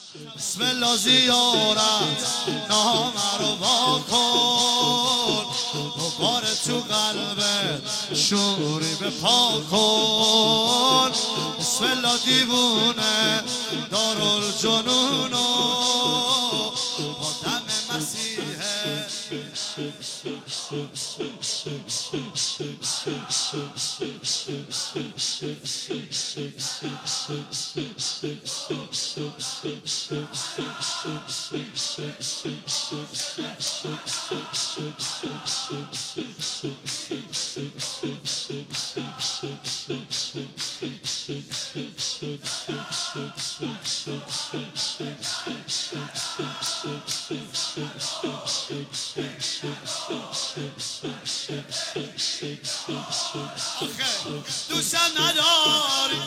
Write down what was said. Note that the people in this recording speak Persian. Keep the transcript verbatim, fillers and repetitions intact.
بسم الله زیارت نامه رو با کن، دوباره تو قلبت شوری به پا کن. بسم الله دیوونه دارالجنونو با دم مسیحه. دوستم نداری